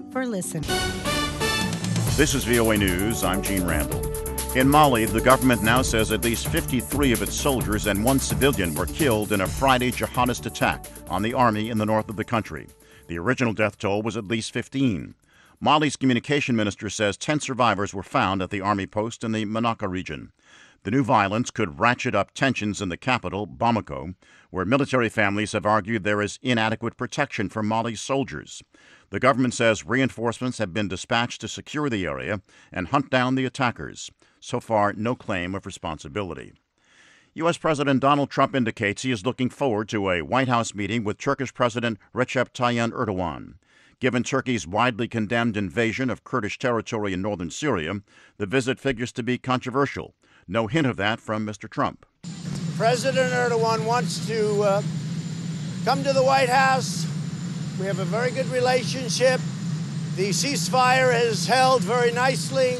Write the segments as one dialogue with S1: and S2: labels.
S1: for listening.
S2: This is VOA News. I'm Gene Randall. In Mali, the government now says at least 53 of its soldiers and one civilian were killed in a Friday jihadist attack on the army in the north of the country. The original death toll was at least 15. Mali's communication minister says 10 survivors were found at the army post in the Menaka region. The new violence could ratchet up tensions in the capital, Bamako, where military families have argued there is inadequate protection for Mali's soldiers. The government says reinforcements have been dispatched to secure the area and hunt down the attackers. So far, no claim of responsibility. U.S. President Donald Trump indicates he is looking forward to a White House meeting with Turkish President Recep Tayyip Erdogan. Given Turkey's widely condemned invasion of Kurdish territory in northern Syria, the visit figures to be controversial. No hint of that from Mr. Trump.
S3: President Erdogan wants to come to the White House. We have a very good relationship. The ceasefire has held very nicely.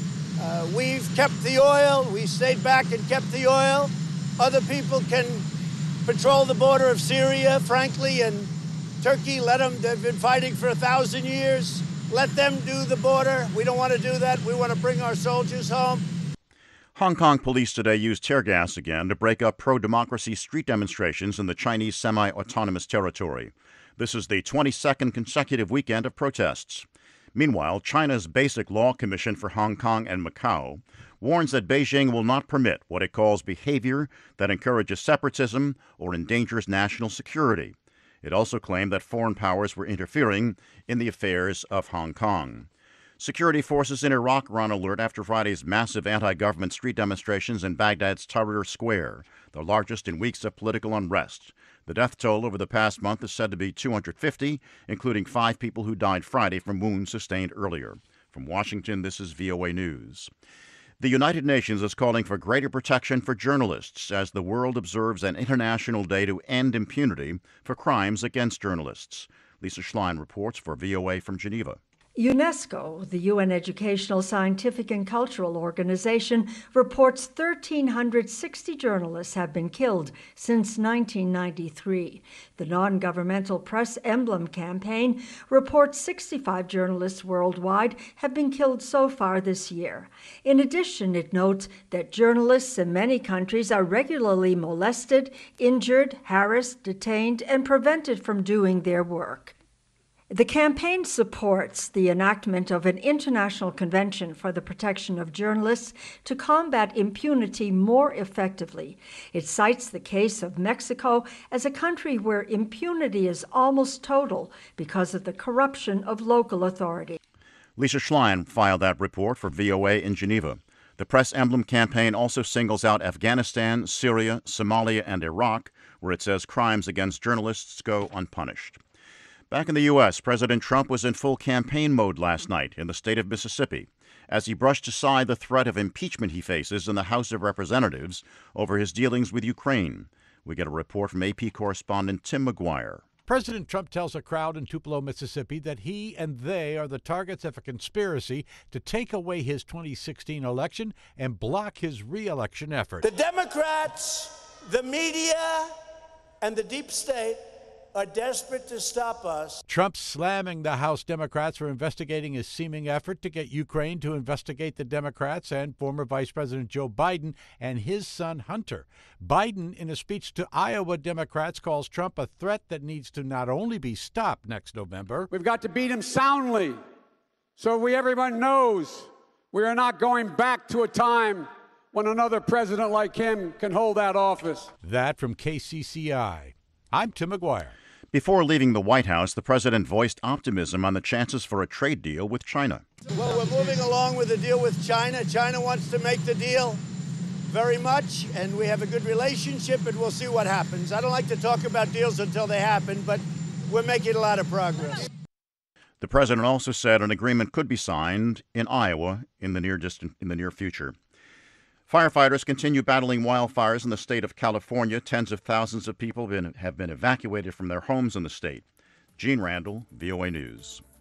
S3: We've kept the oil. We stayed back and kept the oil. Other people can patrol the border of Syria, frankly, and Turkey, let them. They've been fighting for 1,000 years. Let them do the border. We don't want to do that. We want to bring our soldiers home.
S2: Hong Kong police today used tear gas again to break up pro-democracy street demonstrations in the Chinese semi-autonomous territory. This is the 22nd consecutive weekend of protests. Meanwhile, China's Basic Law Commission for Hong Kong and Macau warns that Beijing will not permit what it calls behavior that encourages separatism or endangers national security. It also claimed that foreign powers were interfering in the affairs of Hong Kong. Security forces in Iraq were on alert after Friday's massive anti-government street demonstrations in Baghdad's Tahrir Square, the largest in weeks of political unrest. The death toll over the past month is said to be 250, including 5 people who died Friday from wounds sustained earlier. From Washington, this is VOA News. The United Nations is calling for greater protection for journalists as the world observes an international day to end impunity for crimes against journalists. Lisa Schlein reports for VOA from Geneva.
S4: UNESCO, the UN Educational, Scientific and Cultural Organization, reports 1,360 journalists have been killed since 1993. The non-governmental Press Emblem campaign reports 65 journalists worldwide have been killed so far this year. In addition, it notes that journalists in many countries are regularly molested, injured, harassed, detained, and prevented from doing their work. The campaign supports the enactment of an international convention for the protection of journalists to combat impunity more effectively. It cites the case of Mexico as a country where impunity is almost total because of the corruption of local authorities.
S2: Lisa Schlein filed that report for VOA in Geneva. The Press Emblem campaign also singles out Afghanistan, Syria, Somalia, and Iraq, where it says crimes against journalists go unpunished. Back in the U.S., President Trump was in full campaign mode last night in the state of Mississippi as he brushed aside the threat of impeachment he faces in the House of Representatives over his dealings with Ukraine. We get a report from AP correspondent Tim McGuire.
S5: President Trump tells a crowd in Tupelo, Mississippi, that he and they are the targets of a conspiracy to take away his 2016 election and block his re-election effort.
S3: The Democrats, the media, and the deep state are desperate to stop us.
S5: Trump slamming the House Democrats for investigating his seeming effort to get Ukraine to investigate the Democrats and former Vice President Joe Biden and his son Hunter. Biden, in a speech to Iowa Democrats, calls Trump a threat that needs to not only be stopped next November.
S6: We've got to beat him soundly so everyone knows we are not going back to a time when another president like him can hold that office.
S5: That from KCCI. I'm Tim McGuire.
S2: Before leaving the White House, the president voiced optimism on the chances for a trade deal with China.
S3: Well, we're moving along with the deal with China. China wants to make the deal very much, and we have a good relationship, and we'll see what happens. I don't like to talk about deals until they happen, but we're making a lot of progress.
S2: The president also said an agreement could be signed in Iowa in the near future. Firefighters continue battling wildfires in the state of California. Tens of thousands of people have been evacuated from their homes in the state. Gene Randall, VOA News.